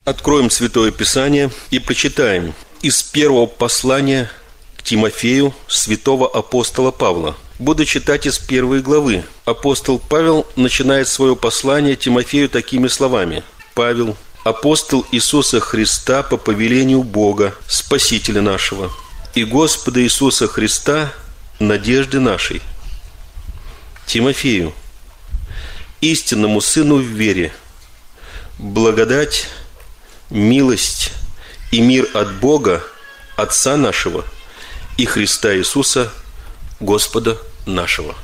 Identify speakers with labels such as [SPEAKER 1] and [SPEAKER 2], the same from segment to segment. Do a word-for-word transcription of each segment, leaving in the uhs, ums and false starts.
[SPEAKER 1] Откроем Святое Писание и прочитаем из первого послания к Тимофею святого апостола Павла. Буду читать из первой главы. Апостол Павел начинает свое послание Тимофею такими словами. Павел, апостол Иисуса Христа по повелению Бога, Спасителя нашего, и Господа Иисуса Христа, надежды нашей. Тимофею, истинному сыну в вере, благодать, милость и мир от Бога, Отца нашего и Христа Иисуса, Господа нашего.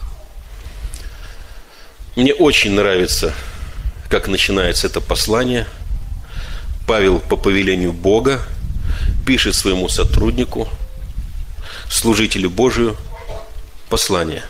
[SPEAKER 1] Мне очень нравится, как начинается это послание. Павел по повелению Бога пишет своему сотруднику, служителю Божию, послание.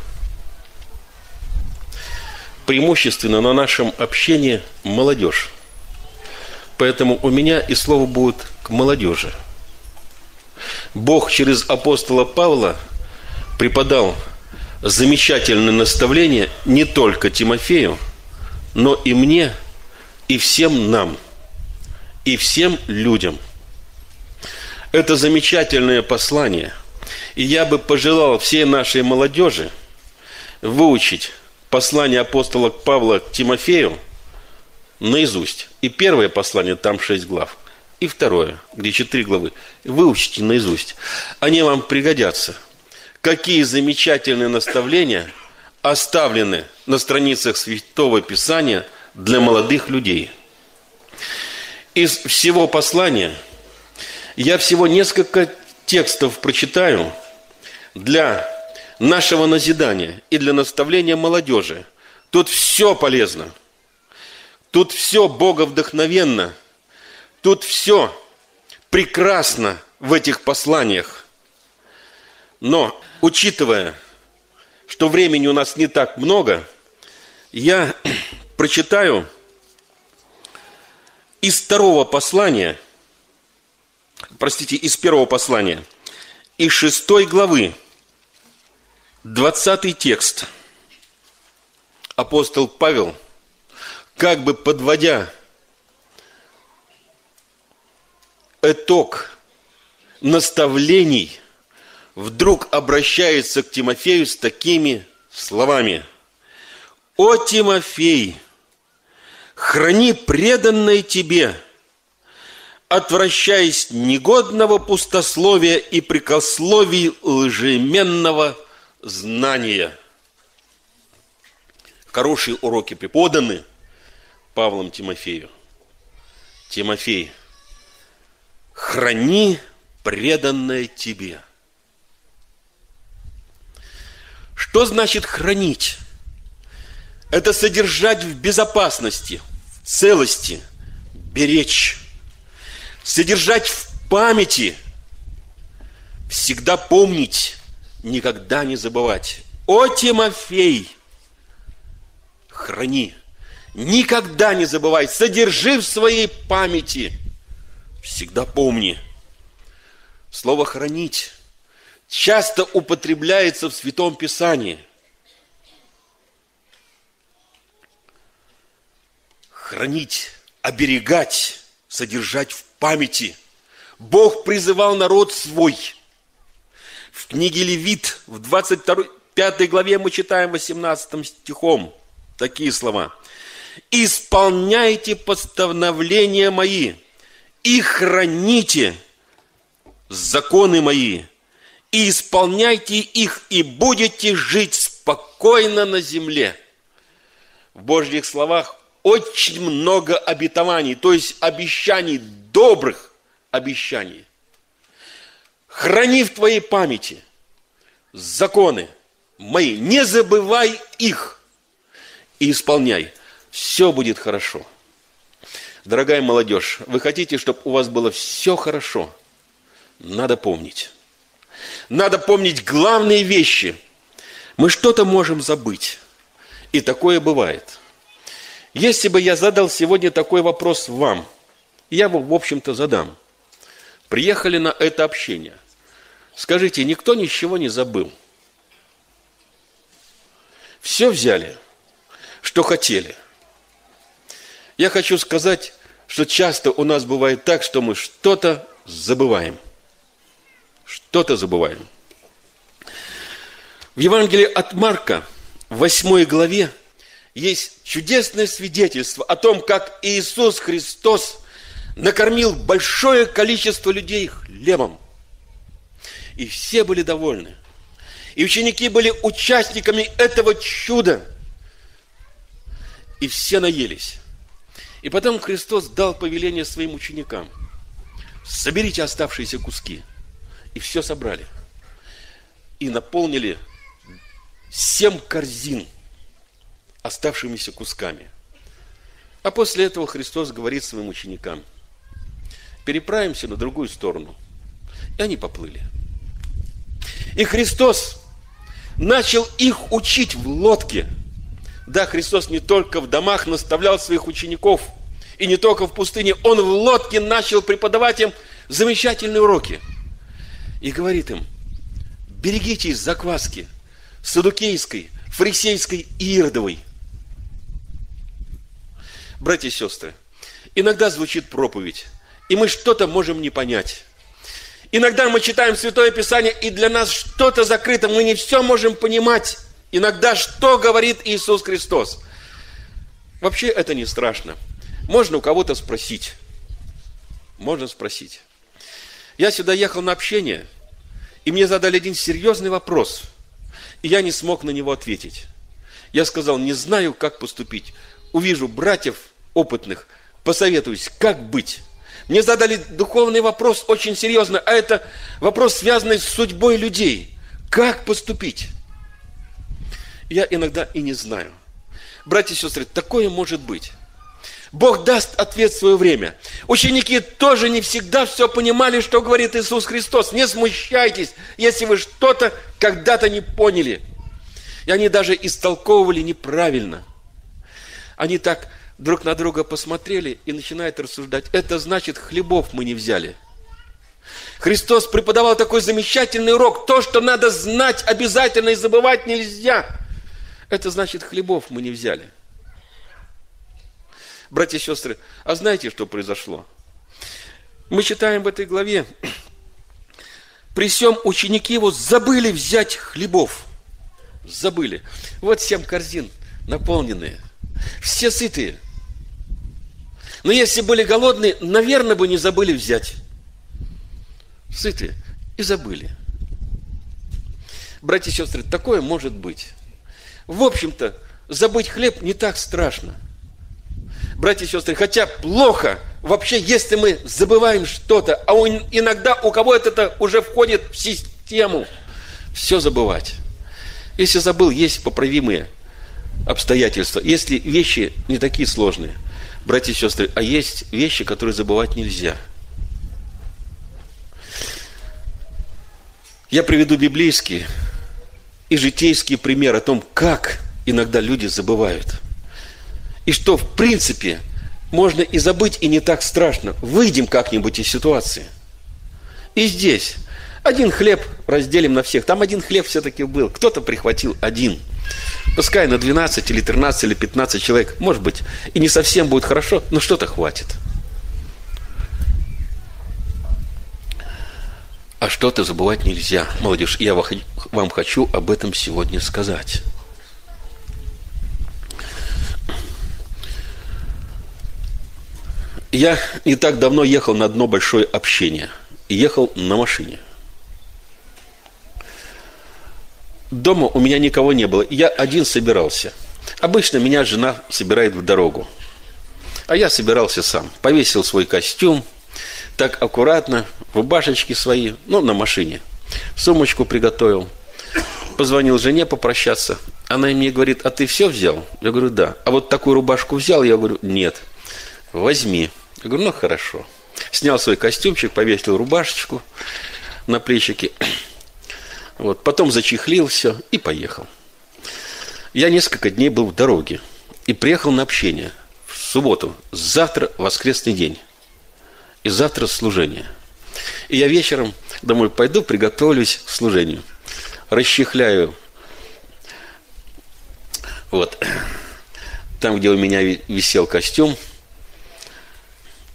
[SPEAKER 1] Преимущественно на нашем общении молодежь. Поэтому у меня и слово будет к молодежи. Бог через апостола Павла преподал замечательное наставление не только Тимофею, но и мне, и всем нам, и всем людям. Это замечательное послание. И я бы пожелал всей нашей молодежи выучить послание апостола Павла к Тимофею наизусть. И первое послание, там шесть глав, и второе, где четыре главы. Выучите наизусть. Они вам пригодятся. Какие замечательные наставления оставлены на страницах Святого Писания для молодых людей. Из всего послания я всего несколько текстов прочитаю для нашего назидания и для наставления молодежи. Тут все полезно. Тут все боговдохновенно. Тут все прекрасно в этих посланиях. Но, учитывая, что времени у нас не так много, я прочитаю из второго послания, простите, из первого послания, из шестой главы, двадцатый текст. Апостол Павел, как бы подводя итог наставлений, вдруг обращается к Тимофею с такими словами. «О, Тимофей, храни преданное тебе, отвращаясь негодного пустословия и прикословий лжеменного знания». Хорошие уроки преподаны Павлом Тимофею. Тимофей, храни преданное тебе. Что значит хранить? Это содержать в безопасности, в целости, беречь. Содержать в памяти, всегда помнить, никогда не забывать. О, Тимофей, храни, никогда не забывай, содержи в своей памяти, всегда помни. Слово «хранить» часто употребляется в Святом Писании. Хранить, оберегать, содержать в памяти. Бог призывал народ свой. В книге Левит, в двадцать пятой главе мы читаем восемнадцатым стихом такие слова. «Исполняйте постановления мои и храните законы мои, и исполняйте их, и будете жить спокойно на земле». В Божьих словах очень много обетований, то есть обещаний, добрых обещаний. Храни в твоей памяти законы мои, не забывай их и исполняй. Все будет хорошо. Дорогая молодежь, вы хотите, чтобы у вас было все хорошо? Надо помнить. Надо помнить главные вещи. Мы что-то можем забыть. И такое бывает. Если бы я задал сегодня такой вопрос вам, я его, в общем-то, задам. Приехали на это общение. Скажите, никто ничего не забыл? Все взяли, что хотели. Я хочу сказать, что часто у нас бывает так, что мы что-то забываем. Что-то забываем. В Евангелии от Марка, в восьмой главе, есть чудесное свидетельство о том, как Иисус Христос накормил большое количество людей хлебом. И все были довольны. И ученики были участниками этого чуда. И все наелись. И потом Христос дал повеление своим ученикам: соберите оставшиеся куски. И все собрали. И наполнили семь корзин оставшимися кусками. А после этого Христос говорит своим ученикам: переправимся на другую сторону. И они поплыли. И Христос начал их учить в лодке. Да, Христос не только в домах наставлял своих учеников, и не только в пустыне. Он в лодке начал преподавать им замечательные уроки. И говорит им: берегитесь закваски саддукейской, фарисейской и иродовой. Братья и сестры, иногда звучит проповедь, и мы что-то можем не понять. Иногда мы читаем Святое Писание, и для нас что-то закрыто, мы не все можем понимать. Иногда что говорит Иисус Христос? Вообще это не страшно. Можно у кого-то спросить. Можно спросить. Я сюда ехал на общение, и мне задали один серьезный вопрос, и я не смог на него ответить. Я сказал: не знаю, как поступить. Увижу братьев опытных, посоветуюсь, как быть. Мне задали духовный вопрос очень серьезно, а это вопрос, связанный с судьбой людей. Как поступить? Я иногда и не знаю. Братья и сестры, такое может быть. Бог даст ответ в свое время. Ученики тоже не всегда все понимали, что говорит Иисус Христос. Не смущайтесь, если вы что-то когда-то не поняли. И они даже истолковывали неправильно. Они так друг на друга посмотрели и начинают рассуждать: это значит, хлебов мы не взяли. Христос преподавал такой замечательный урок: то, что надо знать обязательно и забывать нельзя. Это значит, хлебов мы не взяли. Братья и сестры, а знаете, что произошло? Мы читаем в этой главе: при всем ученики его забыли взять хлебов. Забыли. Вот семь корзин наполненные. Все сытые. Но если были голодные, наверное, бы не забыли взять. Сытые и забыли. Братья и сестры, такое может быть. В общем-то, забыть хлеб не так страшно. Братья и сестры, хотя плохо вообще, если мы забываем что-то, а иногда у кого-то это уже входит в систему, все забывать. Если забыл, есть поправимые обстоятельства. Если вещи не такие сложные, братья и сестры, а есть вещи, которые забывать нельзя. Я приведу библейский и житейский пример о том, как иногда люди забывают. И что, в принципе, можно и забыть, и не так страшно. Выйдем как-нибудь из ситуации. И здесь один хлеб разделим на всех. Там один хлеб все-таки был. Кто-то прихватил один. Пускай на двенадцать или тринадцать или пятнадцать человек. Может быть, и не совсем будет хорошо, но что-то хватит. А что-то забывать нельзя. Молодежь, я вам хочу об этом сегодня сказать. Я не так давно ехал на одно большое общение. И ехал на машине. Дома у меня никого не было. Я один собирался. Обычно меня жена собирает в дорогу. А я собирался сам. Повесил свой костюм. Так аккуратно. Рубашечки свои. Ну, на машине. Сумочку приготовил. Позвонил жене попрощаться. Она мне говорит: а ты все взял? Я говорю: да. А вот такую рубашку взял? Я говорю: нет. Возьми. Я говорю: ну, хорошо. Снял свой костюмчик, повесил рубашечку на плечики. Вот. Потом зачехлил все и поехал. Я несколько дней был в дороге. И приехал на общение. В субботу. Завтра воскресный день. И завтра служение. И я вечером домой пойду, приготовлюсь к служению. Расчехляю. Вот. Там, где у меня висел костюм.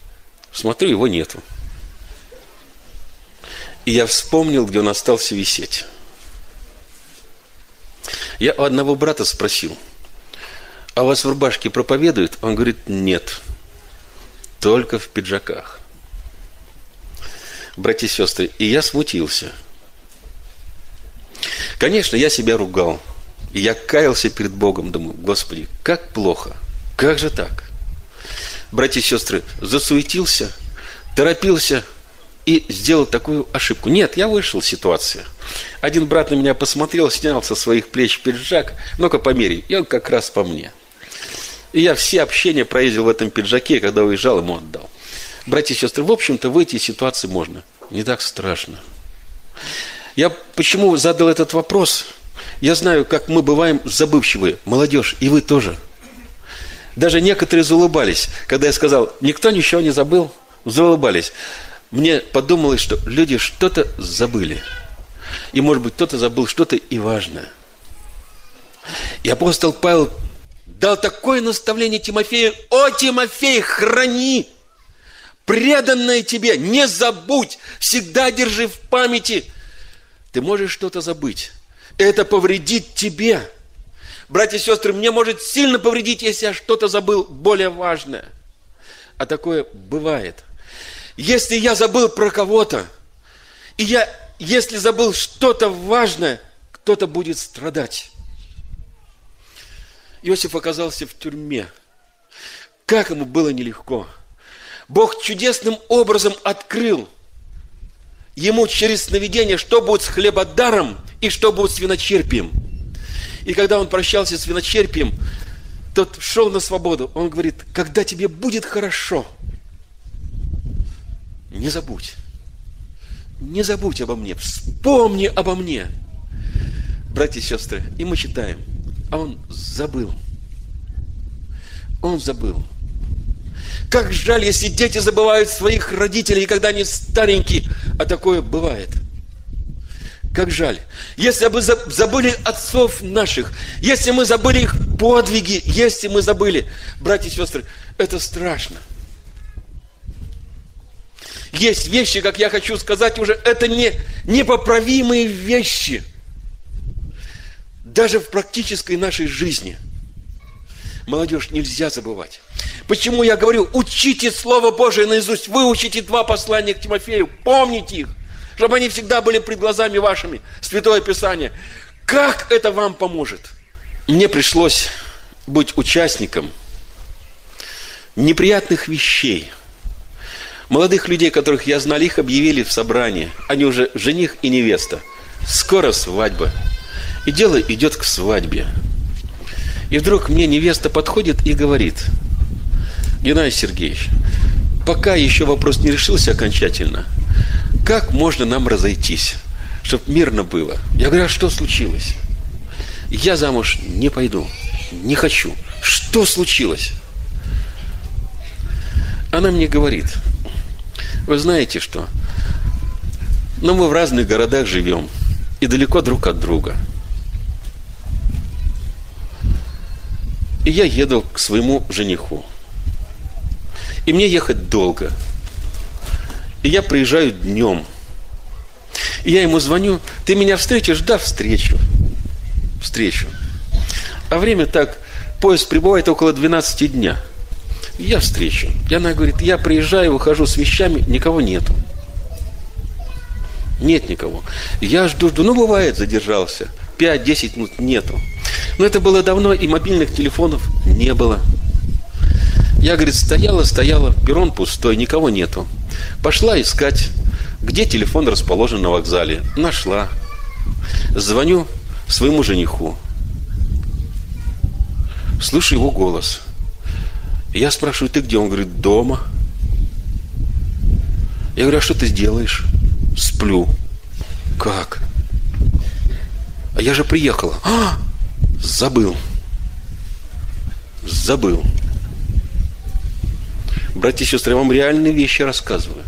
[SPEAKER 1] Смотрю, его нету. И я вспомнил, где он остался висеть. Я у одного брата спросил: а у вас в рубашке проповедуют? Он говорит: нет, только в пиджаках. Братья и сестры, и я смутился. Конечно, я себя ругал. И я каялся перед Богом. Думаю: Господи, как плохо. Как же так? Братья и сестры, засуетился, торопился и сделал такую ошибку. Нет, я вышел из ситуации. Один брат на меня посмотрел, снял со своих плеч пиджак. Ну-ка померяй. И он как раз по мне. И я все общения проездил в этом пиджаке, когда уезжал, ему отдал. Братья и сестры, в общем-то, выйти из ситуации можно. Не так страшно. Я почему задал этот вопрос? Я знаю, как мы бываем забывчивые. Молодежь, и вы тоже. Даже некоторые заулыбались, когда я сказал: никто ничего не забыл. Заулыбались. Мне подумалось, что люди что-то забыли. И, может быть, кто-то забыл что-то и важное. И апостол Павел дал такое наставление Тимофею: о, Тимофей, храни преданное тебе, не забудь, всегда держи в памяти. Ты можешь что-то забыть. Это повредит тебе. Братья и сестры, мне может сильно повредить, если я что-то забыл более важное. А такое бывает. Если я забыл про кого-то, и я, если забыл что-то важное, кто-то будет страдать. Иосиф оказался в тюрьме. Как ему было нелегко. Бог чудесным образом открыл ему через сновидение, что будет с хлебодаром и что будет с виночерпием. И когда он прощался с виночерпием, тот шел на свободу. Он говорит: когда тебе будет хорошо, не забудь. Не забудь обо мне. Вспомни обо мне. Братья и сестры, и мы читаем. А он забыл. Он забыл. Как жаль, если дети забывают своих родителей, когда они старенькие, а такое бывает. Как жаль. Если бы забыли отцов наших, если мы забыли их подвиги, если мы забыли, братья и сестры, это страшно. Есть вещи, как я хочу сказать уже, это не непоправимые вещи. Даже в практической нашей жизни. Молодежь, нельзя забывать. Почему я говорю: учите Слово Божие наизусть, выучите два послания к Тимофею, помните их, чтобы они всегда были пред глазами вашими, Святое Писание. Как это вам поможет? Мне пришлось быть участником неприятных вещей. Молодых людей, которых я знал, их объявили в собрании. Они уже жених и невеста. Скоро свадьба. И дело идет к свадьбе. И вдруг мне невеста подходит и говорит: Геннадий Сергеевич, пока еще вопрос не решился окончательно, как можно нам разойтись, чтобы мирно было? Я говорю: а что случилось? Я замуж не пойду, не хочу. Что случилось? Она мне говорит: вы знаете что? Но мы в разных городах живем и далеко друг от друга. И я еду к своему жениху. И мне ехать долго. И я приезжаю днем. И я ему звоню: ты меня встретишь? Да, встречу. Встречу. А время так, поезд прибывает около двенадцати дня. И я встречу. И она говорит: я приезжаю, выхожу с вещами, никого нету. Нет никого. Я жду, жду. Ну, бывает, задержался. пять-десять минут нету. Но это было давно, и мобильных телефонов не было. Я, говорит, стояла, стояла, перрон пустой, никого нету. Пошла искать, где телефон расположен на вокзале. Нашла. Звоню своему жениху. Слышу его голос. Я спрашиваю: ты где? Он говорит: дома. Я говорю: а что ты делаешь? Сплю. Как? А я же приехала. А! Забыл. Забыл. Братья и сестры, я вам реальные вещи рассказываю.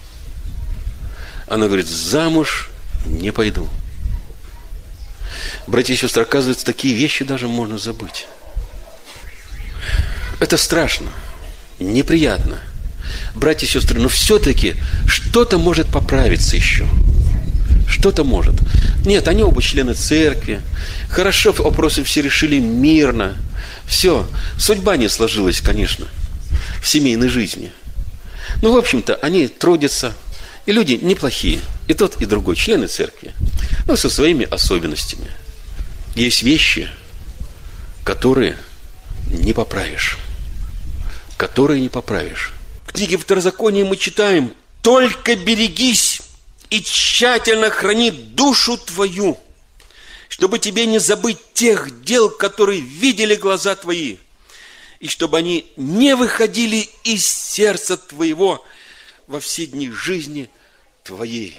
[SPEAKER 1] Она говорит: замуж не пойду. Братья и сестры, оказывается, такие вещи даже можно забыть. Это страшно, неприятно. Братья и сестры, но все-таки что-то может поправиться еще. Что-то может. Нет, они оба члены церкви. Хорошо, вопросы все решили мирно. Все. Судьба не сложилась, конечно, в семейной жизни. Ну, в общем-то, они трудятся. И люди неплохие. И тот, и другой члены церкви. Но со своими особенностями. Есть вещи, которые не поправишь. Которые не поправишь. В книге Второзакония мы читаем: «Только берегись и тщательно храни душу твою, чтобы тебе не забыть тех дел, которые видели глаза твои, и чтобы они не выходили из сердца твоего во все дни жизни твоей».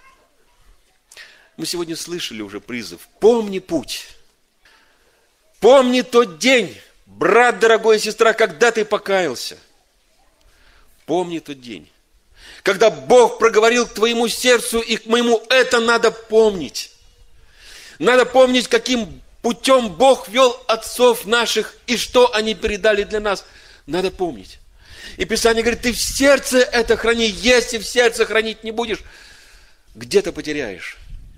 [SPEAKER 1] Мы сегодня слышали уже призыв: помни путь, помни тот день, брат дорогой, сестра, когда ты покаялся. Помни тот день, когда Бог проговорил к твоему сердцу и к моему. Это надо помнить. Надо помнить, каким путем Бог вел отцов наших и что они передали для нас. Надо помнить. И Писание говорит: ты в сердце это храни. Если в сердце хранить не будешь, где-то потеряешь.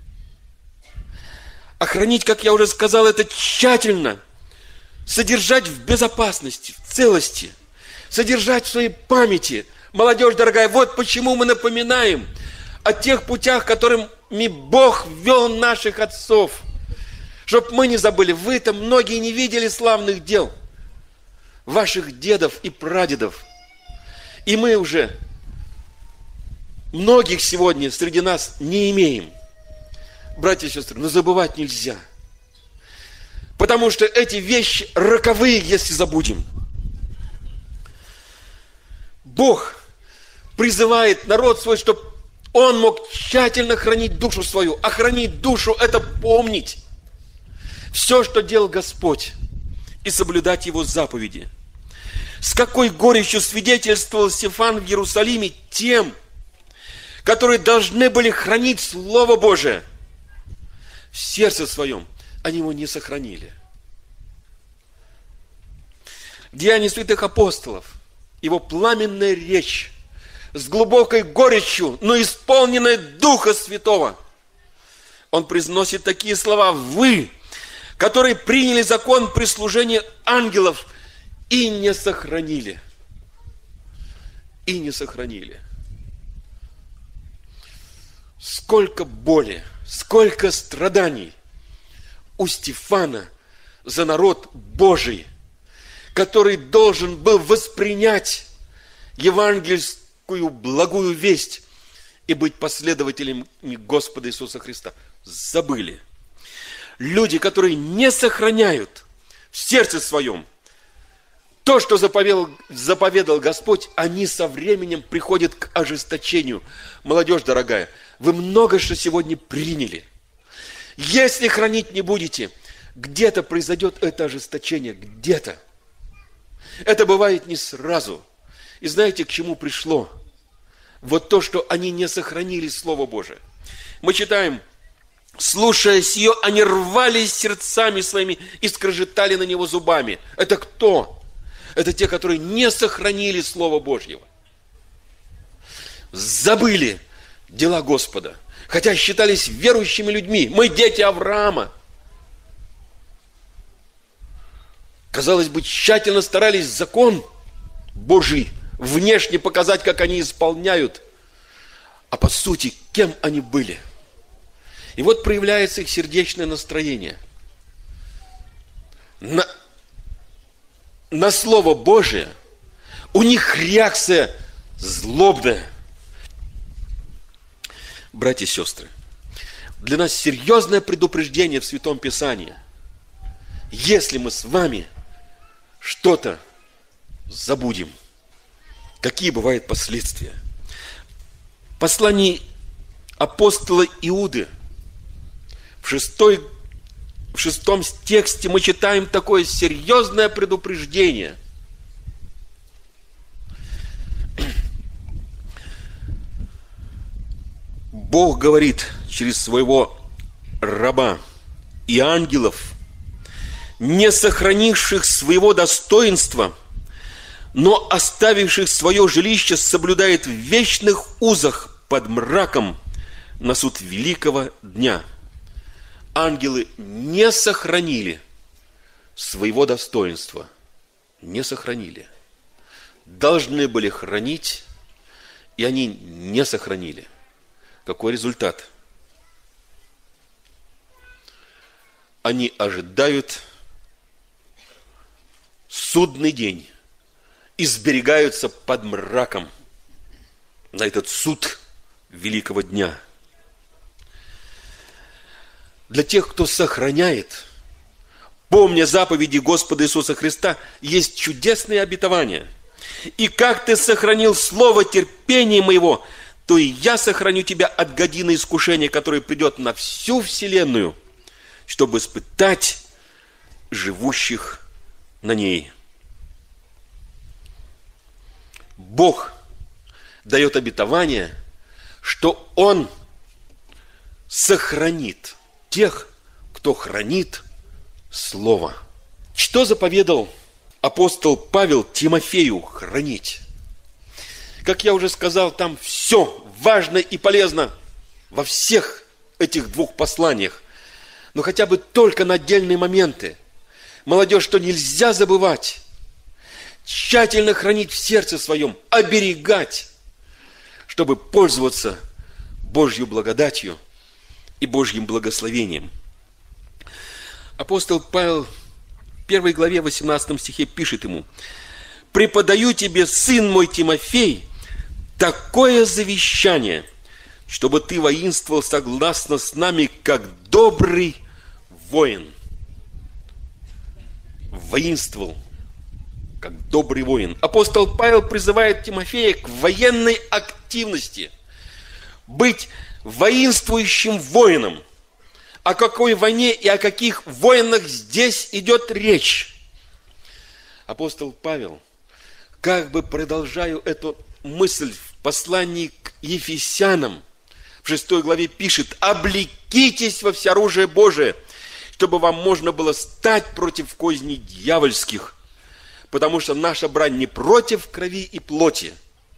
[SPEAKER 1] А хранить, как я уже сказал, это тщательно. Содержать в безопасности, в целости. Содержать в своей памяти. Молодежь дорогая, вот почему мы напоминаем о тех путях, которыми Бог вел наших отцов. Чтоб мы не забыли. Вы-то многие не видели славных дел ваших дедов и прадедов. И мы уже многих сегодня среди нас не имеем. Братья и сестры, но забывать нельзя. Потому что эти вещи роковые, если забудем. Бог призывает народ свой, чтобы он мог тщательно хранить душу свою. А хранить душу – это помнить все, что делал Господь, и соблюдать Его заповеди. С какой горечью свидетельствовал Стефан в Иерусалиме тем, которые должны были хранить Слово Божие в сердце своем. Они его не сохранили. Деяния святых апостолов, его пламенная речь с глубокой горечью, но исполненная Духа Святого. Он произносит такие слова: «Вы, которые приняли закон при служении ангелов и не сохранили». И не сохранили. Сколько боли, сколько страданий у Стефана за народ Божий, который должен был воспринять евангельскую благую весть и быть последователями Господа Иисуса Христа. Забыли. Люди, которые не сохраняют в сердце своем то, что заповедал, заповедал Господь, они со временем приходят к ожесточению. Молодежь дорогая, вы много что сегодня приняли. Если хранить не будете, где-то произойдет это ожесточение, где-то. Это бывает не сразу. И знаете, к чему пришло? Вот то, что они не сохранили Слово Божие. Мы читаем: слушая сие, они рвались сердцами своими и скрежетали на него зубами. Это кто? Это те, которые не сохранили Слово Божьего. Забыли дела Господа. Хотя считались верующими людьми. Мы дети Авраама. Казалось бы, тщательно старались закон Божий внешне показать, как они исполняют. А по сути, кем они были? И вот проявляется их сердечное настроение. На, на Слово Божие у них реакция злобная. Братья и сестры, для нас серьезное предупреждение в Святом Писании. Если мы с вами что-то забудем, какие бывают последствия? В послании апостола Иуды в, шестой, в шестом тексте мы читаем такое серьезное предупреждение. Бог говорит через своего раба и ангелов, не сохранивших своего достоинства, но оставивших свое жилище соблюдает в вечных узах под мраком на суд великого дня. Ангелы не сохранили своего достоинства, не сохранили. Должны были хранить, и они не сохранили. Какой результат? Они ожидают судный день и сберегаются под мраком на этот суд великого дня. Для тех, кто сохраняет, помня заповеди Господа Иисуса Христа, есть чудесные обетования. И как ты сохранил слово терпения моего, то и я сохраню тебя от годины искушения, которое придет на всю вселенную, чтобы испытать живущих на ней. Бог дает обетование, что Он сохранит тех, кто хранит Слово. Что заповедал апостол Павел Тимофею хранить? Как я уже сказал, там все важно и полезно во всех этих двух посланиях. Но хотя бы только на отдельные моменты. Молодежь, что нельзя забывать. Тщательно хранить в сердце своем, оберегать, чтобы пользоваться Божьей благодатью и Божьим благословением. Апостол Павел в первой главе восемнадцатом стихе пишет ему: «Преподаю тебе, сын мой Тимофей, такое завещание, чтобы ты воинствовал согласно с нами, как добрый воин». Воинствовал, как добрый воин. Апостол Павел призывает Тимофея к военной активности, быть воинствующим воином. О какой войне и о каких воинах здесь идет речь? Апостол Павел, как бы продолжаю эту мысль в послании к Ефесянам, в шестой главе пишет: «Облекитесь во всеоружие Божие, чтобы вам можно было стать против козней дьявольских, потому что наша брань не против крови и плоти».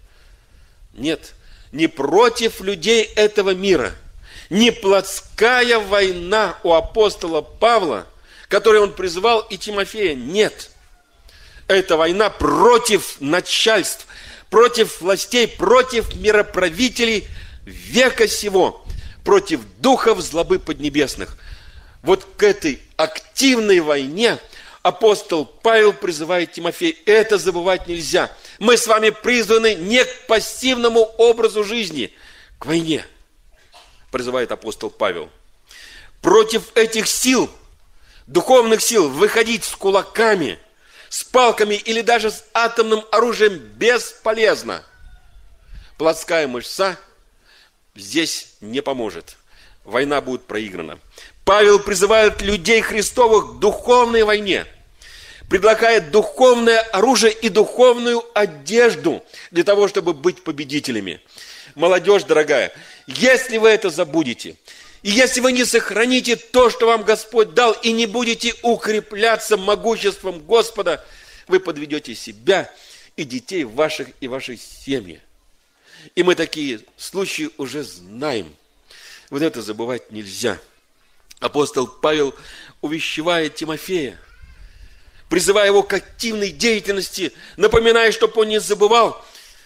[SPEAKER 1] Нет, не против людей этого мира. Не плотская война у апостола Павла, которой он призывал и Тимофея. Нет. Это война против начальств, против властей, против мироправителей века сего, против духов злобы поднебесных. Вот к этой активной войне апостол Павел призывает Тимофея. Это забывать нельзя. Мы с вами призваны не к пассивному образу жизни, к войне, призывает апостол Павел. Против этих сил, духовных сил, выходить с кулаками, с палками или даже с атомным оружием бесполезно. Плотская мышца здесь не поможет. Война будет проиграна. Павел призывает людей Христовых к духовной войне, предлагает духовное оружие и духовную одежду для того, чтобы быть победителями. Молодежь дорогая, если вы это забудете, и если вы не сохраните то, что вам Господь дал, и не будете укрепляться могуществом Господа, вы подведете себя и детей ваших и вашей семьи. И мы такие случаи уже знаем. Вот это забывать нельзя. Апостол Павел увещевает Тимофея, призывая его к активной деятельности, напоминая, чтобы он не забывал.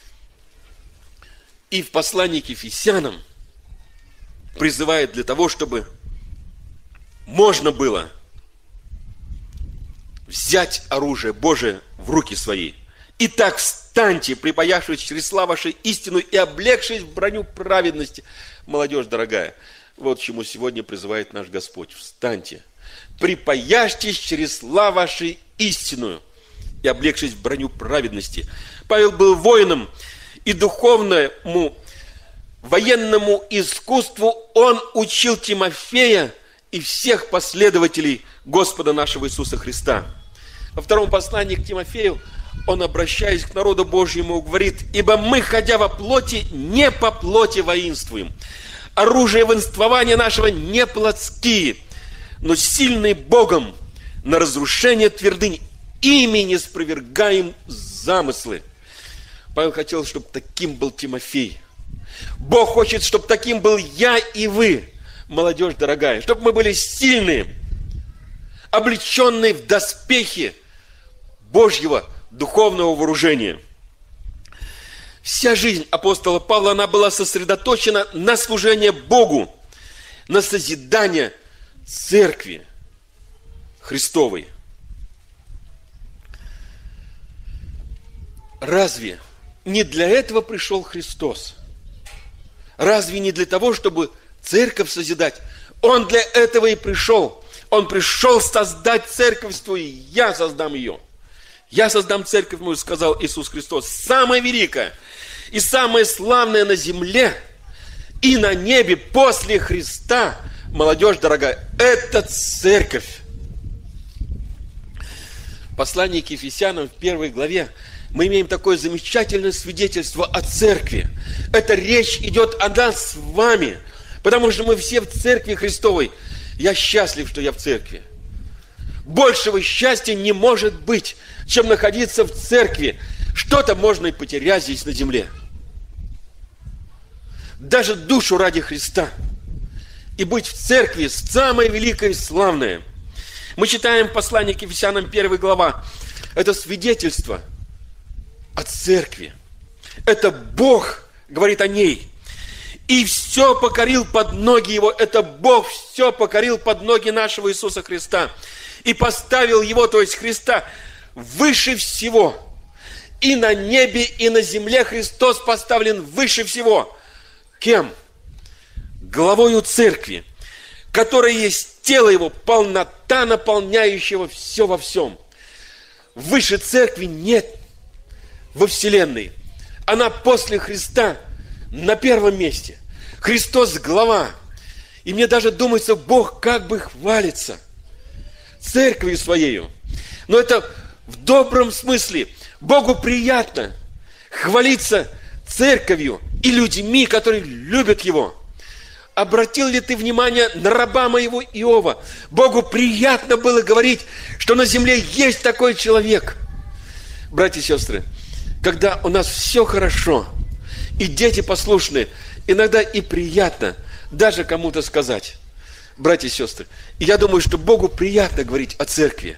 [SPEAKER 1] И в послании к Ефесянам призывает для того, чтобы можно было взять оружие Божие в руки свои. Итак, встаньте, припоявшись чресла вашей истину и облегшись в броню праведности. Молодежь дорогая, вот к чему сегодня призывает наш Господь. Встаньте, припояжьтесь чресла вашей истинную и облегшись в броню праведности. Павел был воином, и духовному военному искусству он учил Тимофея и всех последователей Господа нашего Иисуса Христа. Во втором послании к Тимофею он, обращаясь к народу Божьему, говорит: «Ибо мы, ходя во плоти, не по плоти воинствуем. Оружие воинствования нашего не плотские, но сильные Богом на разрушение твердынь ими не спровергаем замыслы. Павел хотел, чтобы таким был Тимофей. Бог хочет, чтобы таким был я и вы, молодежь дорогая, чтобы мы были сильные, облеченные в доспехи Божьего духовного вооружения. Вся жизнь апостола Павла, она была сосредоточена на служении Богу, на созидание церкви Христовой. Разве не для этого пришел Христос? Разве не для того, чтобы церковь созидать? Он для этого и пришел. Он пришел создать церковь свою, и я создам ее. Я создам церковь мою, сказал Иисус Христос, самая великая и самая славная на земле и на небе после Христа, молодежь дорогая, это церковь. Послание к Ефесянам в первой главе мы имеем такое замечательное свидетельство о церкви. Это речь идет о нас с вами, потому что мы все в церкви Христовой. Я счастлив, что я в церкви. Большего счастья не может быть, чем находиться в церкви. Что-то можно и потерять здесь на земле. Даже душу ради Христа. И быть в церкви самое великое и славное. Мы читаем послание к Ефесянам первая глава. Это свидетельство о церкви. Это Бог говорит о ней. И все покорил под ноги Его. Это Бог все покорил под ноги нашего Иисуса Христа. И поставил Его, то есть Христа, выше всего. И на небе, и на земле Христос поставлен выше всего. Кем? Главою церкви, которая есть тело Его, полнота наполняющего все во всем. Выше церкви нет во вселенной. Она после Христа на первом месте. Христос глава. И мне даже думается, Бог как бы хвалится церковью своею. Но это в добром смысле. Богу приятно хвалиться церковью и людьми, которые любят Его. Обратил ли ты внимание на раба моего Иова? Богу приятно было говорить, что на земле есть такой человек. Братья и сестры, когда у нас все хорошо, и дети послушны, иногда и приятно даже кому-то сказать. Братья и сестры, и я думаю, что Богу приятно говорить о церкви.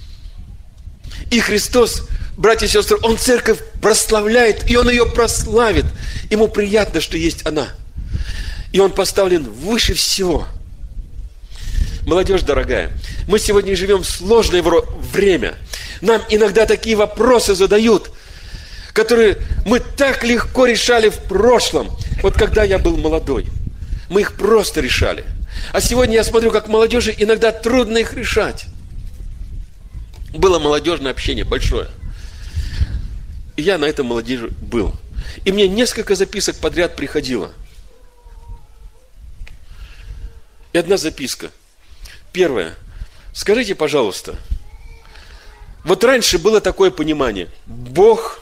[SPEAKER 1] И Христос, братья и сестры, Он церковь прославляет, и Он ее прославит. Ему приятно, что есть она. И Он поставлен выше всего. Молодежь дорогая, мы сегодня живем в сложное время. Нам иногда такие вопросы задают, которые мы так легко решали в прошлом. Вот когда я был молодой, мы их просто решали. А сегодня я смотрю, как молодежи иногда трудно их решать. Было молодежное общение большое. И я на этом молодежи был. И мне несколько записок подряд приходило. И одна записка. Первая. Скажите, пожалуйста, вот раньше было такое понимание. Бог,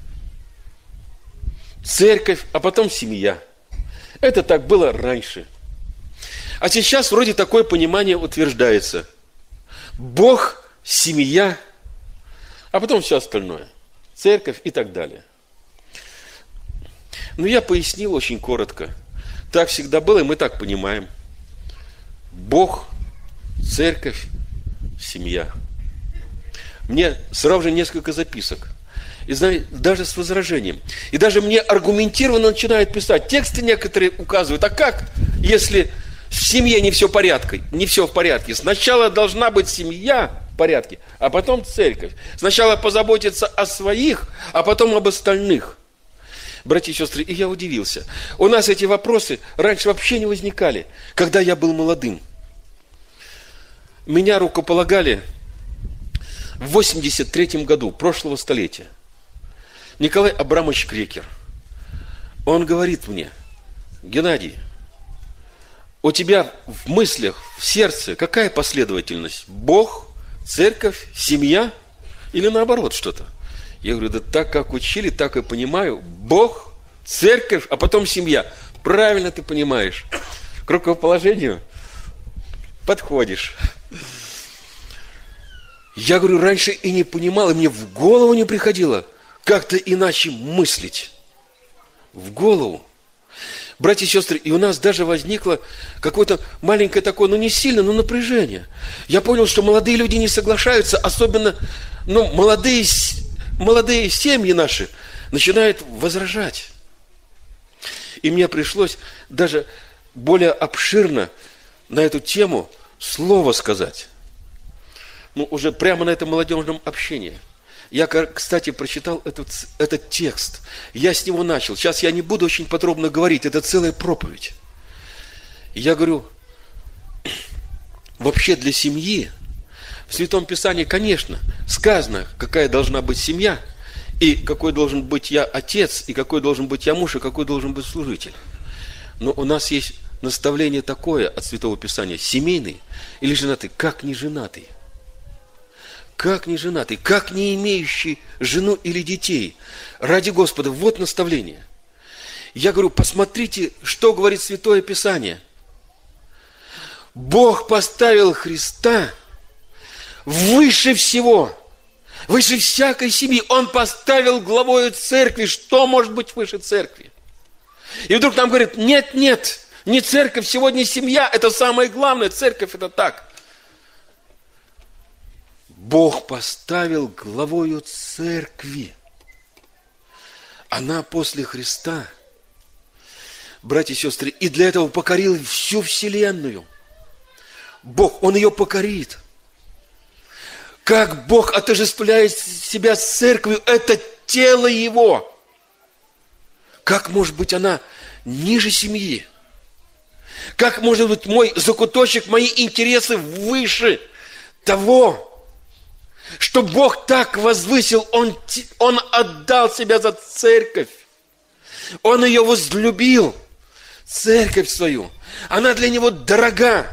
[SPEAKER 1] церковь, а потом семья. Это так было раньше. А сейчас вроде такое понимание утверждается. Бог, семья, а потом все остальное. Церковь и так далее. Но я пояснил очень коротко. Так всегда было, и мы так понимаем. Бог, церковь, семья. Мне сразу же несколько записок. И знаете, даже с возражением. И даже мне аргументированно начинают писать. Тексты некоторые указывают. А как, если в семье не все в порядке? Не все в порядке. Сначала должна быть семья в порядке, а потом церковь. Сначала позаботиться о своих, а потом об остальных. Братья и сестры, и я удивился. У нас эти вопросы раньше вообще не возникали, когда я был молодым. Меня рукополагали в восемьдесят третьем году прошлого столетия. Николай Абрамович Крекер. Он говорит мне: Геннадий, у тебя в мыслях, в сердце какая последовательность? Бог, церковь, семья или наоборот что-то? Я говорю, да так, как учили, так и понимаю. Бог, церковь, а потом семья. Правильно ты понимаешь. К рукоположению подходишь. Я говорю, раньше и не понимал, и мне в голову не приходило как-то иначе мыслить. В голову. Братья и сестры, и у нас даже возникло какое-то маленькое такое, ну не сильно, но напряжение. Я понял, что молодые люди не соглашаются, особенно, ну, молодые, молодые семьи наши начинают возражать. И мне пришлось даже более обширно на эту тему слово сказать. Ну, уже прямо на этом молодежном общении. Я, кстати, прочитал этот, этот текст. Я с него начал. Сейчас я не буду очень подробно говорить. Это целая проповедь. Я говорю, вообще для семьи в Святом Писании, конечно, сказано, какая должна быть семья, и какой должен быть я отец, и какой должен быть я муж, и какой должен быть служитель. Но у нас есть наставление такое от Святого Писания. Семейный или женатый, как не женатый. Как не женатый, как не имеющий жену или детей. Ради Господа, вот наставление. Я говорю, посмотрите, что говорит Святое Писание. Бог поставил Христа выше всего, выше всякой семьи. Он поставил главою церкви. Что может быть выше церкви? И вдруг нам говорят, нет, нет, не церковь, сегодня семья, это самое главное, церковь это так. Бог поставил главою церкви. Она после Христа, братья и сестры, и для этого покорил всю вселенную. Бог, Он ее покорит. Как Бог отождествляет себя с церковью, это тело Его. Как может быть она ниже семьи? Как может быть мой закуточек, мои интересы выше того, что Бог так возвысил, Он, Он отдал себя за церковь. Он ее возлюбил, церковь свою. Она для Него дорога.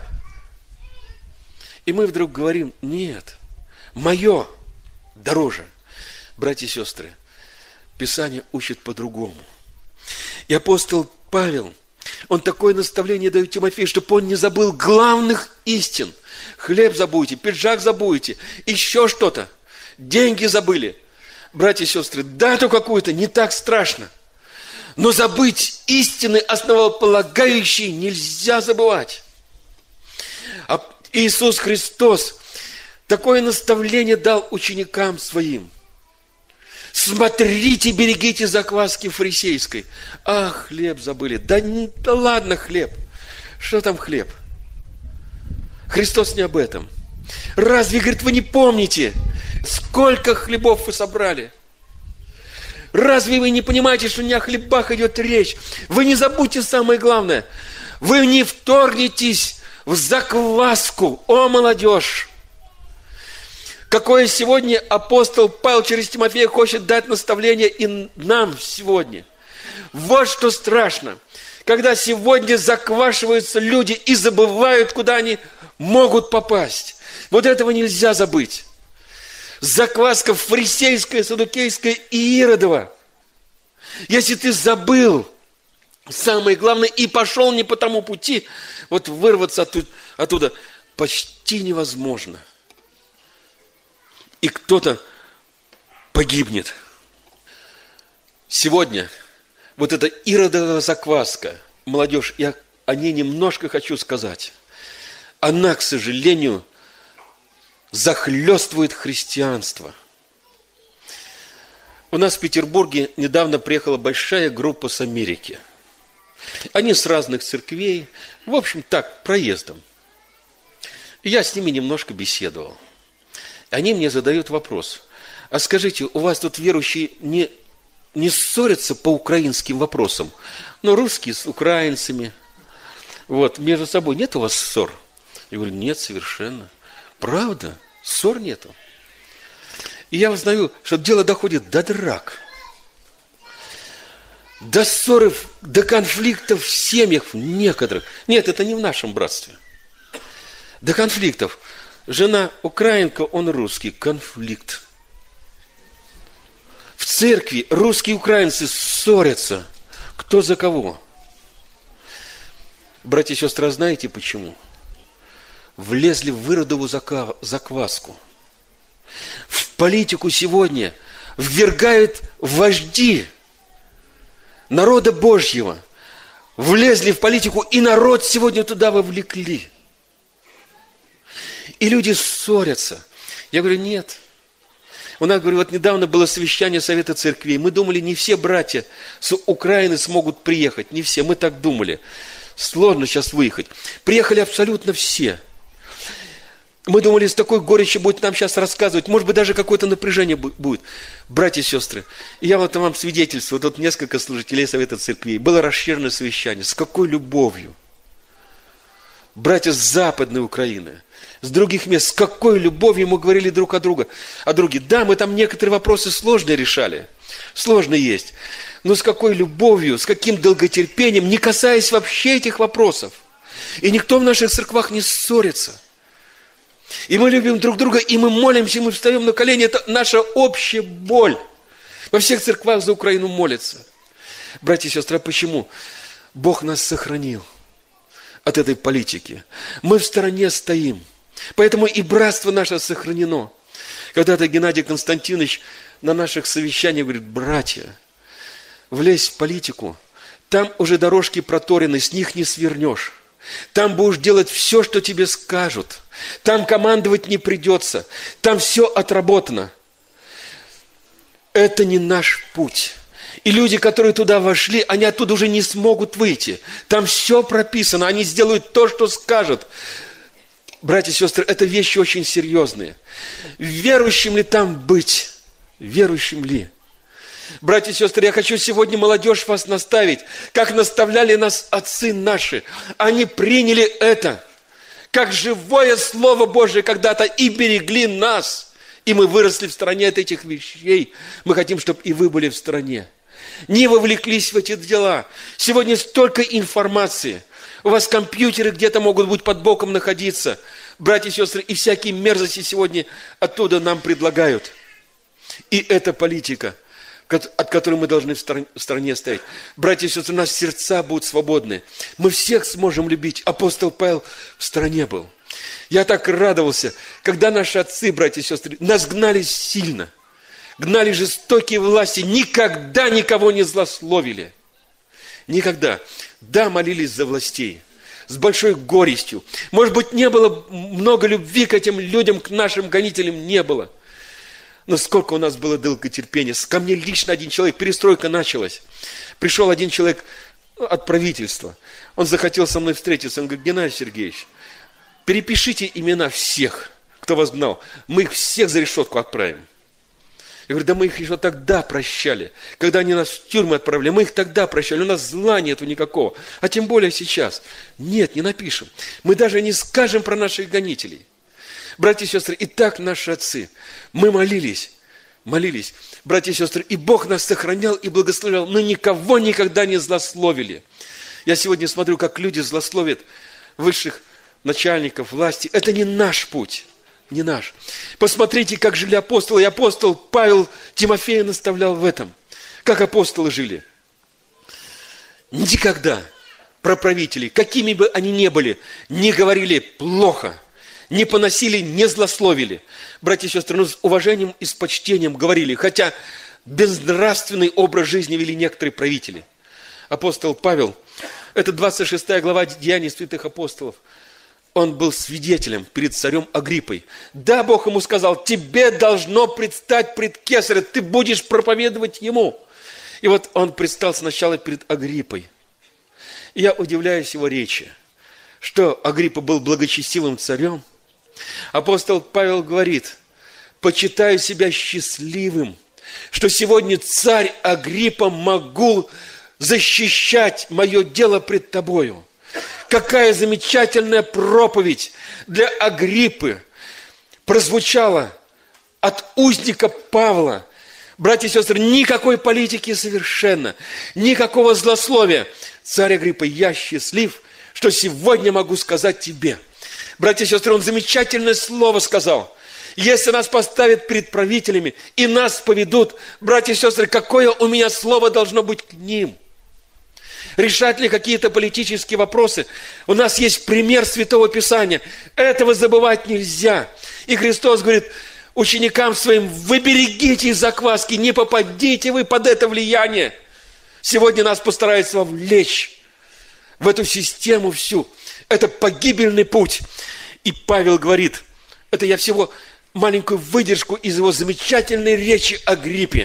[SPEAKER 1] И мы вдруг говорим, нет, мое дороже. Братья и сестры, Писание учит по-другому. И апостол Павел, он такое наставление дает Тимофею, чтобы он не забыл главных истин. Хлеб забудете, пиджак забудете, еще что-то. Деньги забыли. Братья и сестры, дату какую-то не так страшно. Но забыть истины основополагающие нельзя забывать. А Иисус Христос такое наставление дал ученикам своим. Смотрите, берегите закваски фарисейской. А, хлеб забыли. Да, не, да ладно хлеб. Что там хлеб? Христос не об этом. Разве, говорит, вы не помните, сколько хлебов вы собрали? Разве вы не понимаете, что не о хлебах идет речь? Вы не забудьте самое главное. Вы не вторгнетесь в закваску. О, молодежь! Какое сегодня апостол Павел через Тимофея хочет дать наставление и нам сегодня. Вот что страшно. Когда сегодня заквашиваются люди и забывают, куда они могут попасть. Вот этого нельзя забыть. Закваска фарисейская, саддукейская и иродова. Если ты забыл самое главное и пошел не по тому пути, вот вырваться оттуда, оттуда почти невозможно. И кто-то погибнет. Сегодня вот эта иродовая закваска, молодежь, я о ней немножко хочу сказать. Она, к сожалению, захлестывает христианство. У нас в Петербурге недавно приехала большая группа с Америки. Они с разных церквей, в общем, так, проездом. И я с ними немножко беседовал. Они мне задают вопрос. А скажите, у вас тут верующие не, не ссорятся по украинским вопросам? Ну, русские с украинцами. Вот, между собой нет у вас ссор? Я говорю, нет, совершенно. Правда? Ссор нету. И я узнаю, что дело доходит до драк. До ссоров, до конфликтов в семьях некоторых. Нет, это не в нашем братстве. До конфликтов. Жена украинка, он русский. Конфликт. В церкви русские и украинцы ссорятся. Кто за кого? Братья и сестры, знаете почему? Влезли в иродову закваску. В политику сегодня ввергают вожди народа Божьего. Влезли в политику, и народ сегодня туда вовлекли. И люди ссорятся. Я говорю, нет. У нас, говорю, вот недавно было совещание Совета Церквей. Мы думали, не все братья с Украины смогут приехать. Не все, мы так думали. Сложно сейчас выехать. Приехали абсолютно все. Мы думали, с такой горечью будет нам сейчас рассказывать. Может быть, даже какое-то напряжение будет. Братья и сестры, и я вот вам свидетельствую. Тут несколько служителей Совета Церквей. Было расширенное совещание. С какой любовью. Братья с Западной Украины, с других мест, с какой любовью мы говорили друг о друге. О друге. Да, мы там некоторые вопросы сложные решали. Сложно есть. Но с какой любовью, с каким долготерпением, не касаясь вообще этих вопросов. И никто в наших церквах не ссорится. И мы любим друг друга, и мы молимся, и мы встаем на колени. Это наша общая боль. Во всех церквах за Украину молятся. Братья и сестры, а почему? Бог нас сохранил от этой политики. Мы в стороне стоим. Поэтому и братство наше сохранено. Когда-то Геннадий Константинович на наших совещаниях говорит, братья, влезь в политику, там уже дорожки проторены, с них не свернешь. Там будешь делать все, что тебе скажут. Там командовать не придется. Там все отработано. Это не наш путь. И люди, которые туда вошли, они оттуда уже не смогут выйти. Там все прописано. Они сделают то, что скажут. Братья и сестры, это вещи очень серьезные. Верующим ли там быть? Верующим ли? Братья и сестры, я хочу сегодня молодежь вас наставить, как наставляли нас отцы наши. Они приняли это, как живое Слово Божие когда-то и берегли нас. И мы выросли в стороне от этих вещей. Мы хотим, чтобы и вы были в стороне. Не вовлеклись в эти дела. Сегодня столько информации. У вас компьютеры где-то могут быть под боком находиться. Братья и сестры, и всякие мерзости сегодня оттуда нам предлагают. И это политика, от которой мы должны в стороне стоять. Братья и сестры, у нас сердца будут свободны. Мы всех сможем любить. Апостол Павел в стороне был. Я так радовался, когда наши отцы, братья и сестры, нас гнали сильно. Гнали жестокие власти, никогда никого не злословили. Никогда. Да, молились за властей. С большой горестью. Может быть, не было много любви к этим людям, к нашим гонителям, не было. Но сколько у нас было долготерпения. Ко мне лично один человек, перестройка началась. Пришел один человек от правительства. Он захотел со мной встретиться. Он говорит, Геннадий Сергеевич, перепишите имена всех, кто вас гнал. Мы их всех за решетку отправим. Я говорю, да мы их еще тогда прощали. Когда они нас в тюрьмы отправляли, мы их тогда прощали. У нас зла нету никакого. А тем более сейчас. Нет, не напишем. Мы даже не скажем про наших гонителей. Братья и сестры, и так наши отцы. Мы молились, молились. Братья и сестры, и Бог нас сохранял и благословлял. Мы никого никогда не злословили. Я сегодня смотрю, как люди злословят высших начальников власти. Это не наш путь. Не наш. Посмотрите, как жили апостолы. И апостол Павел Тимофея наставлял в этом. Как апостолы жили. Никогда про правителей, какими бы они ни были, не говорили плохо, не поносили, не злословили. Братья и сестры, ну, с уважением и с почтением говорили, хотя безнравственный образ жизни вели некоторые правители. Апостол Павел, это двадцать шестая глава Деяний святых апостолов, он был свидетелем перед царем Агриппой. Да, Бог ему сказал, тебе должно предстать пред Кесарем, ты будешь проповедовать ему. И вот он предстал сначала перед Агриппой. И я удивляюсь его речи, что Агриппа был благочестивым царем. Апостол Павел говорит, почитаю себя счастливым, что сегодня царь Агриппа могу защищать мое дело пред тобою. Какая замечательная проповедь для Агриппы прозвучала от узника Павла. Братья и сестры, никакой политики совершенно, никакого злословия. Царь Агриппа, я счастлив, что сегодня могу сказать тебе. Братья и сестры, он замечательное слово сказал. Если нас поставят перед правителями и нас поведут, братья и сестры, какое у меня слово должно быть к ним? Решать ли какие-то политические вопросы? У нас есть пример Святого Писания. Этого забывать нельзя. И Христос говорит, ученикам своим: вы берегите закваски, не попадите вы под это влияние. Сегодня нас постараются вовлечь в эту систему всю. Это погибельный путь. И Павел говорит, это я всего маленькую выдержку из его замечательной речи Агриппе.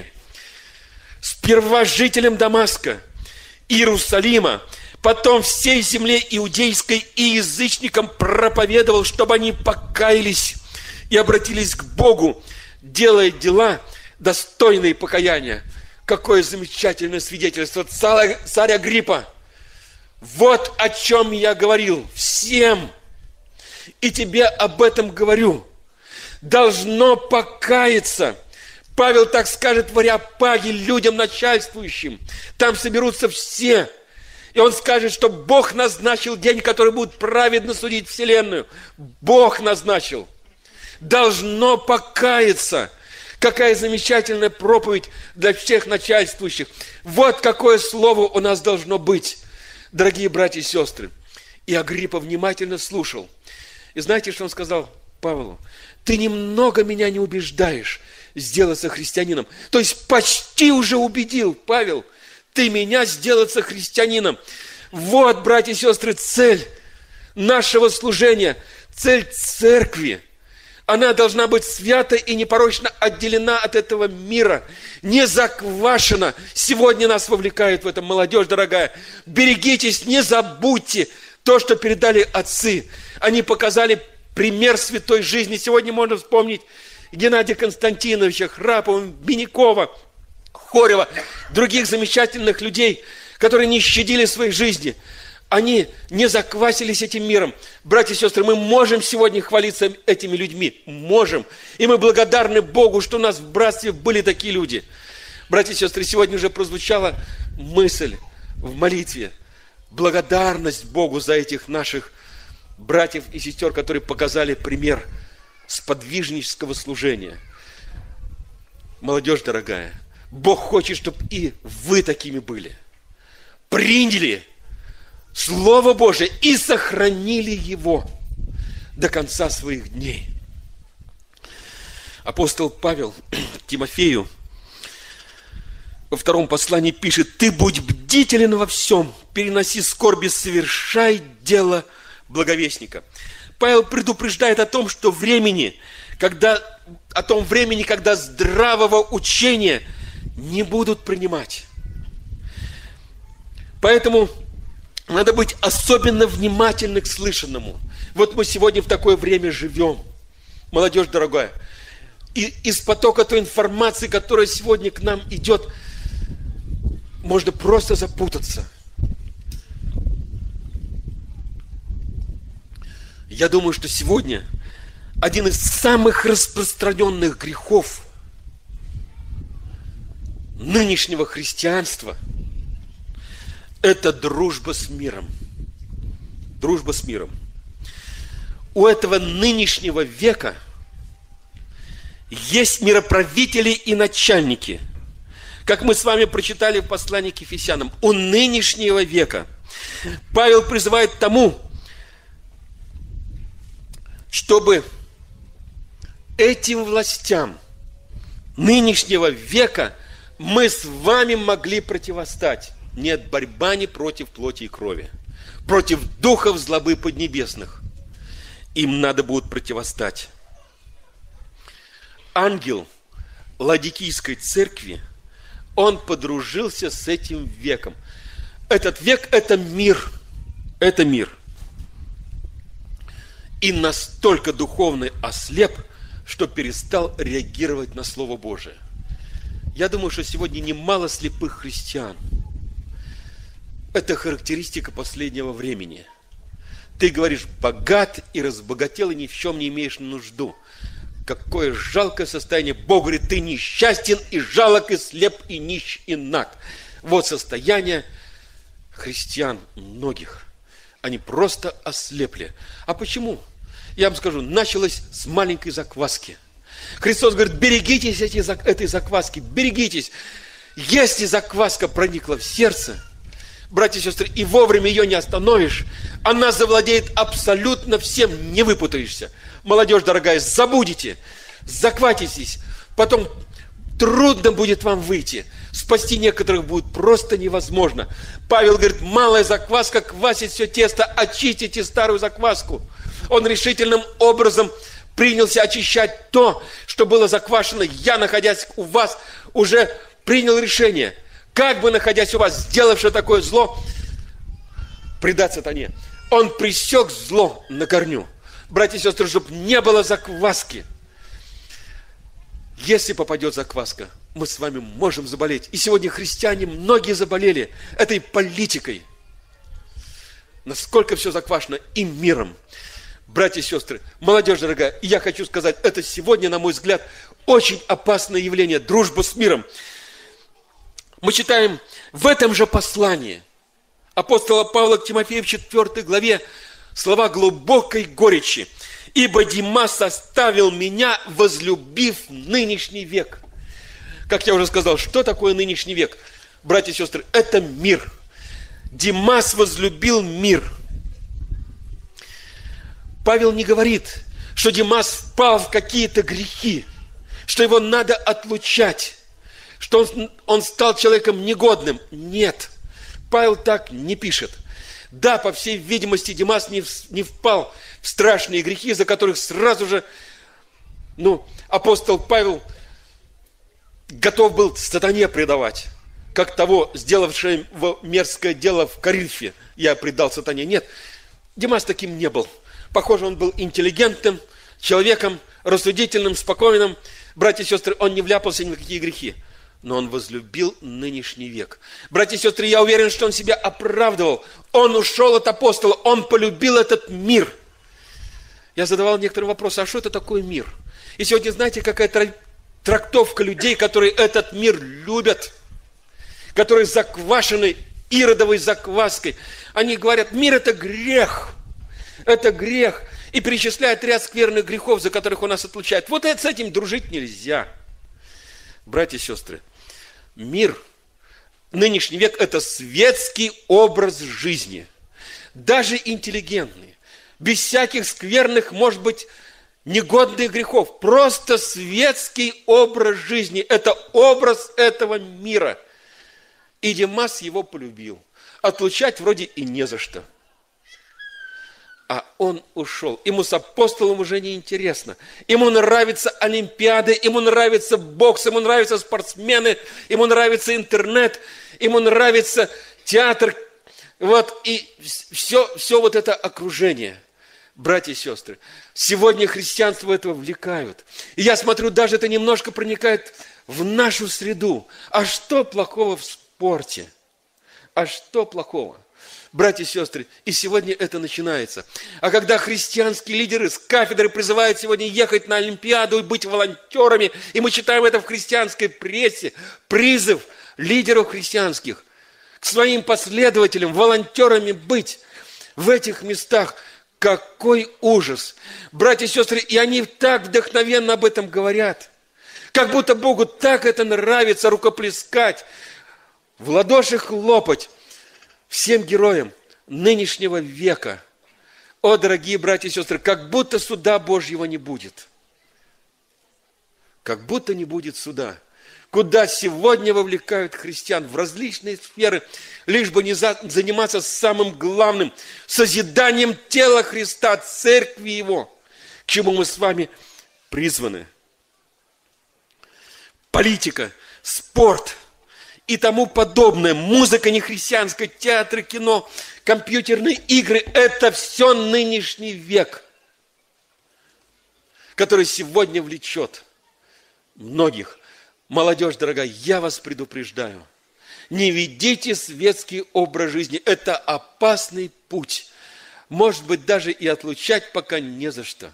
[SPEAKER 1] Сперва жителям Дамаска, Иерусалима, потом всей земле иудейской и язычникам проповедовал, чтобы они покаялись и обратились к Богу, делая дела, достойные покаяния. Какое замечательное свидетельство, царь, царь Агриппа! Вот о чем я говорил всем, и тебе об этом говорю. Должно покаяться. Павел так скажет в Ареопаге людям начальствующим. Там соберутся все. И он скажет, что Бог назначил день, который будет праведно судить вселенную. Бог назначил. Должно покаяться. Какая замечательная проповедь для всех начальствующих. Вот какое слово у нас должно быть, дорогие братья и сестры. И Агриппа внимательно слушал. И знаете, что он сказал Павлу? Ты немного меня не убеждаешь сделаться христианином. То есть почти уже убедил, Павел, ты меня сделаться христианином. Вот, братья и сестры, цель нашего служения, цель церкви. Она должна быть свята и непорочно отделена от этого мира, не заквашена. Сегодня нас вовлекает в это молодежь, дорогая. Берегитесь, не забудьте то, что передали отцы. Они показали пример святой жизни. Сегодня можно вспомнить Геннадия Константиновича, Храпова, Бенякова, Хорева, других замечательных людей, которые не щадили своей жизни. Они не заквасились этим миром. Братья и сестры, мы можем сегодня хвалиться этими людьми. Можем. И мы благодарны Богу, что у нас в братстве были такие люди. Братья и сестры, сегодня уже прозвучала мысль в молитве. Благодарность Богу за этих наших братьев и сестер, которые показали пример сподвижнического служения. Молодежь дорогая, Бог хочет, чтобы и вы такими были. Приняли Слово Божие и сохранили его до конца своих дней. Апостол Павел Тимофею во втором послании пишет: ты будь бдителен во всем, переноси скорби, совершай дело благовестника. Павел предупреждает о том, что времени, когда, о том времени, когда здравого учения не будут принимать. Поэтому надо быть особенно внимательны к слышанному. Вот мы сегодня в такое время живем, молодежь дорогая. И из потока той информации, которая сегодня к нам идет, можно просто запутаться. Я думаю, что сегодня один из самых распространенных грехов нынешнего христианства – это дружба с миром. Дружба с миром. У этого нынешнего века есть мироправители и начальники. Как мы с вами прочитали в послании к Ефесянам, у нынешнего века Павел призывает к тому, чтобы этим властям нынешнего века мы с вами могли противостать. Нет, борьба не против плоти и крови, против духов злобы поднебесных. Им надо будет противостать. Ангел Ладикийской церкви, он подружился с этим веком. Этот век – это мир, это мир. И настолько духовно ослеп, что перестал реагировать на Слово Божие. Я думаю, что сегодня немало слепых христиан. Это характеристика последнего времени. Ты говоришь, богат и разбогател, и ни в чем не имеешь нужду. Какое жалкое состояние. Бог говорит, ты несчастен и жалок, и слеп, и нищ, и наг. Вот состояние христиан многих. Они просто ослепли. А почему? Я вам скажу, началось с маленькой закваски. Христос говорит, берегитесь этой закваски, берегитесь. Если закваска проникла в сердце, братья и сестры, и вовремя ее не остановишь, она завладеет абсолютно всем, не выпутаешься. Молодежь дорогая, забудете. Закваситесь, потом трудно будет вам выйти. Спасти некоторых будет просто невозможно. Павел говорит, малая закваска квасит все тесто, очистите старую закваску. Он решительным образом принялся очищать то, что было заквашено. Я, находясь у вас, уже принял решение, как бы находясь у вас, сделавши такое зло, предать сатане. Он пресек зло на корню. Братья и сестры, чтобы не было закваски. Если попадет закваска, мы с вами можем заболеть. И сегодня христиане, многие заболели этой политикой. Насколько все заквашено и миром. Братья и сестры, молодежь дорогая, и я хочу сказать, это сегодня, на мой взгляд, очень опасное явление, дружба с миром. Мы читаем в этом же послании апостола Павла к Тимофею в четвёртой главе слова глубокой горечи. «Ибо Димас оставил меня, возлюбив нынешний век». Как я уже сказал, что такое нынешний век? Братья и сестры, это мир. Димас возлюбил мир. Павел не говорит, что Димас впал в какие-то грехи, что его надо отлучать, что он, он стал человеком негодным. Нет, Павел так не пишет. Да, по всей видимости, Димас не, не впал в страшные грехи, за которых сразу же, ну, апостол Павел готов был сатане предавать, как того, сделавшего мерзкое дело в Коринфе, я предал сатане. Нет, Димас таким не был. Похоже, он был интеллигентным человеком, рассудительным, спокойным. Братья и сестры, он не вляпался ни в какие грехи, но он возлюбил нынешний век. Братья и сестры, я уверен, что он себя оправдывал. Он ушел от апостола, он полюбил этот мир. Я задавал некоторые вопросы, а что это такое мир? И сегодня, знаете, какая трактовка людей, которые этот мир любят, которые заквашены иродовой закваской. Они говорят, мир это грех, это грех. И перечисляют ряд скверных грехов, за которых он нас отлучает. Вот это, с этим дружить нельзя. Братья и сестры, мир, нынешний век, это светский образ жизни. Даже интеллигентный, без всяких скверных, может быть, негодных грехов. Просто светский образ жизни. Это образ этого мира. И Димас его полюбил. Отлучать вроде и не за что. А он ушел. Ему с апостолом уже не интересно. Ему нравятся олимпиады, ему нравится бокс, ему нравятся спортсмены, ему нравится интернет, ему нравится театр. Вот, и все, все вот это окружение. Братья и сестры, сегодня христианство в это вовлекают. И я смотрю, даже это немножко проникает в нашу среду. А что плохого в спорте? А что плохого? Братья и сестры, и сегодня это начинается. А когда христианские лидеры с кафедры призывают сегодня ехать на Олимпиаду и быть волонтерами, и мы читаем это в христианской прессе, призыв лидеров христианских к своим последователям, волонтерами быть в этих местах, какой ужас! Братья и сестры, и они так вдохновенно об этом говорят, как будто Богу так это нравится, рукоплескать, в ладоши хлопать всем героям нынешнего века. О, дорогие братья и сестры, как будто суда Божьего не будет. Как будто не будет суда. Куда сегодня вовлекают христиан в различные сферы, лишь бы не за, заниматься самым главным, созиданием тела Христа, церкви Его, к чему мы с вами призваны. Политика, спорт и тому подобное, музыка нехристианская, театры, кино, компьютерные игры – это все нынешний век, который сегодня влечет многих. Молодежь, дорогая, я вас предупреждаю, не ведите светский образ жизни. Это опасный путь. Может быть, даже и отлучать пока не за что.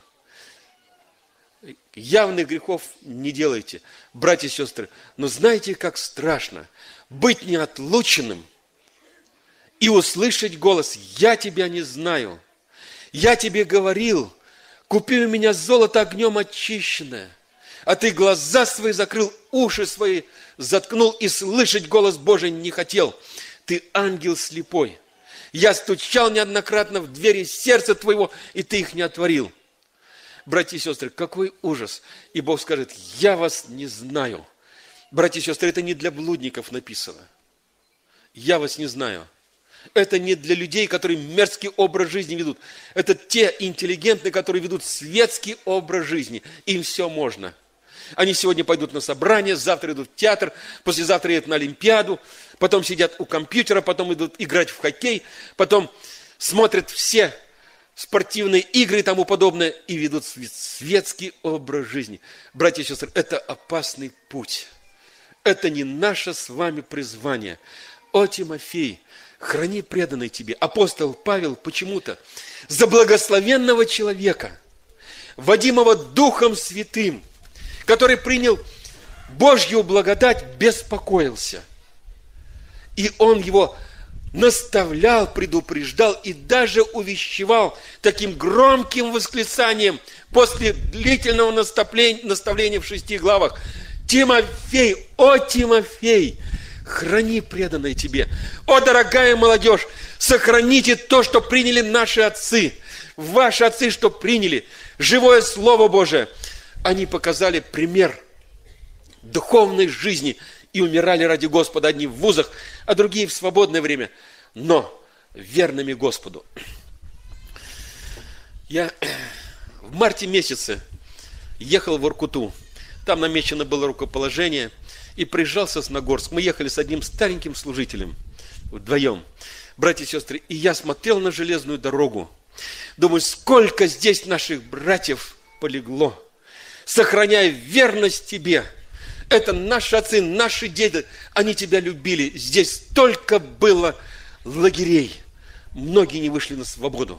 [SPEAKER 1] Явных грехов не делайте, братья и сестры. Но знаете, как страшно быть неотлученным и услышать голос: «Я тебя не знаю, я тебе говорил, купи у меня золото огнем очищенное». А ты глаза свои закрыл, уши свои заткнул и слышать голос Божий не хотел. Ты ангел слепой. Я стучал неоднократно в двери сердца твоего, и ты их не отворил. Братья и сестры, какой ужас. И Бог скажет: я вас не знаю. Братья и сестры, это не для блудников написано. Я вас не знаю. Это не для людей, которые мерзкий образ жизни ведут. Это те интеллигентные, которые ведут светский образ жизни. Им все можно. Они сегодня пойдут на собрание, завтра идут в театр, послезавтра едут на Олимпиаду, потом сидят у компьютера, потом идут играть в хоккей, потом смотрят все спортивные игры и тому подобное и ведут светский образ жизни. Братья и сестры, это опасный путь. Это не наше с вами призвание. О, Тимофей, храни преданный тебе. Апостол Павел почему-то за благословенного человека, водимого Духом Святым, который принял Божью благодать, беспокоился. И он его наставлял, предупреждал и даже увещевал таким громким восклицанием после длительного наставления в шести главах: Тимофей, о Тимофей, храни преданное тебе. О, дорогая молодежь, сохраните то, что приняли наши отцы, ваши отцы, что приняли живое Слово Божие. Они показали пример духовной жизни и умирали ради Господа, одни в вузах, а другие в свободное время, но верными Господу. Я в марте месяце ехал в Воркуту. Там намечено было рукоположение, и приезжал в Сосногорск. Мы ехали с одним стареньким служителем вдвоем, братья и сестры, и я смотрел на железную дорогу. Думаю, сколько здесь наших братьев полегло, сохраняя верность тебе. Это наши отцы, наши деды, они тебя любили. Здесь столько было лагерей. Многие не вышли на свободу.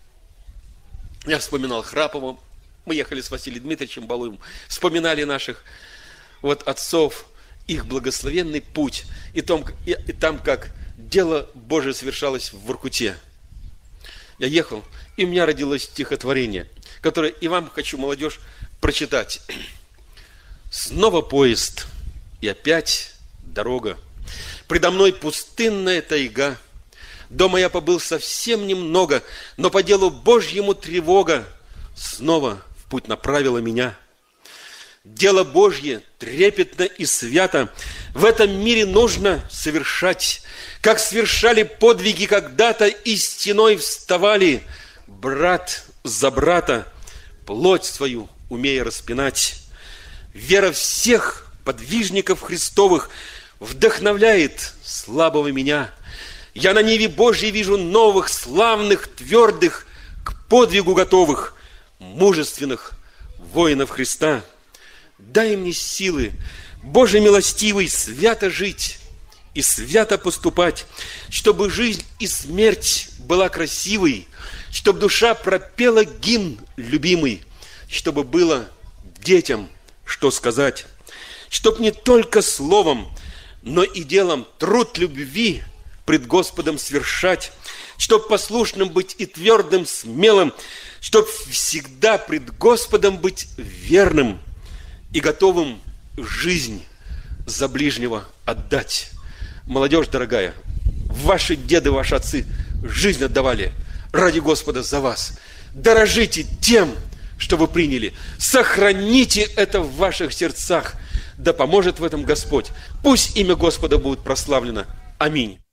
[SPEAKER 1] Я вспоминал Храпова. Мы ехали с Василием Дмитриевичем Балуевым. Вспоминали наших вот отцов, их благословенный путь. И там, и, и там, как дело Божие совершалось в Воркуте. Я ехал, и у меня родилось стихотворение, которое и вам хочу, молодежь, прочитать. Снова поезд, и опять дорога. Предо мной пустынная тайга. Дома я побыл совсем немного, но по делу Божьему тревога снова в путь направила меня. Дело Божье трепетно и свято в этом мире нужно совершать, как совершали подвиги когда-то и стеной вставали брат за брата, плоть свою умея распинать. Вера всех подвижников Христовых вдохновляет слабого меня. Я на ниве Божьей вижу новых, славных, твердых, к подвигу готовых, мужественных воинов Христа. Дай мне силы, Боже милостивый, свято жить и свято поступать, чтобы жизнь и смерть была красивой, чтобы душа пропела гимн любимый, чтобы было детям что сказать, чтоб не только словом, но и делом труд любви пред Господом свершать, чтоб послушным быть и твердым, смелым, чтоб всегда пред Господом быть верным и готовым жизнь за ближнего отдать. Молодежь дорогая, ваши деды, ваши отцы жизнь отдавали ради Господа за вас. Дорожите тем, что вы приняли. Сохраните это в ваших сердцах. Да поможет в этом Господь. Пусть имя Господа будет прославлено. Аминь.